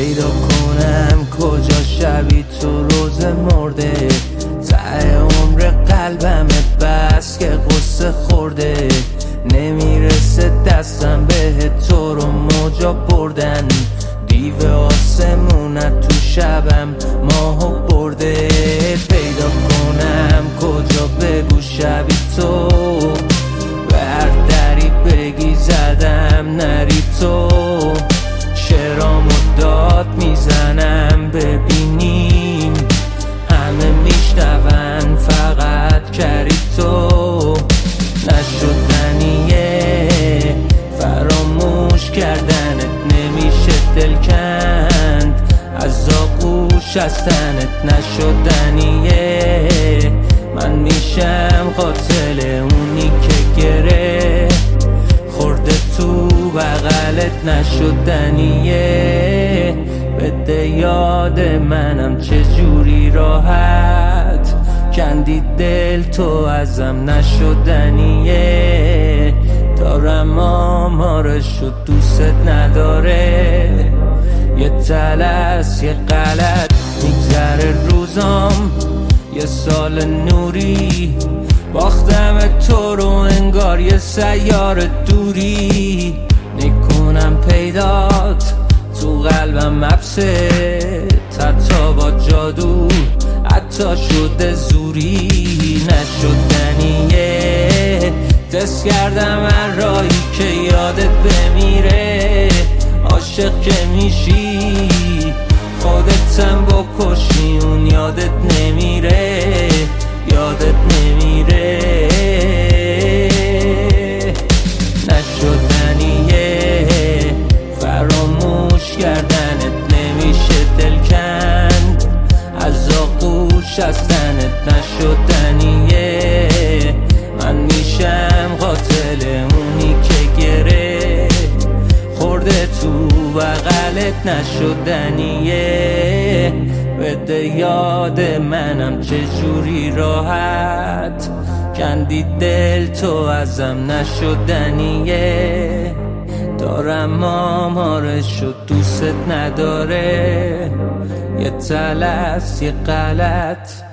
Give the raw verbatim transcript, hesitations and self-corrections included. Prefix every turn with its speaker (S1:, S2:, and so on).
S1: پیدا کنم کجا شبی تو روز مرده، ته عمر قلبم بس که قصه خورده، نمیرسه دستم به تو رو موجا بردن، دیو آسمونت تو شبم ماهو برده. پیدا کنم کجا بگو شبی تو، بر دری بگی زدم نری تو، شرامو داد میزنم ببینیم همه میشنون فقط کری تو، نشدنیه فراموش کردنت، نمیشه دل کند از آغوش از تنت، نشدنیه من میشم قاتل اونی که گره خورده تو بغلت، نشدنیه بده یاد منم چجوری راحت کندی دل تو ازم، نشدنیه دارم آمارش و دوست نداره، یه تلس یه غلط میگذره روزام، یه سال نوری باختم تو رو انگار یه سیار دوری، میکنم پیدات تو قلبم حبسه، حتی با جادو حتی شده زوری، نشدنیه دست کردم هر راهی که یادت بمیره، عاشق که میشی خودتم بکشی اون یادت نمیره، یادت نمیره، نشدنیه فراموش کردنت، نمیشه دل کند از آغوش از تنت، نشدنیه من میشم قاتل اونی که گره خورده تو بغلت، نشدنیه بده یاد منم چجوری راحت کندی دل تو ازم، نشدنیه دارم آمارش و دوست نداره، یه تلس یه غلط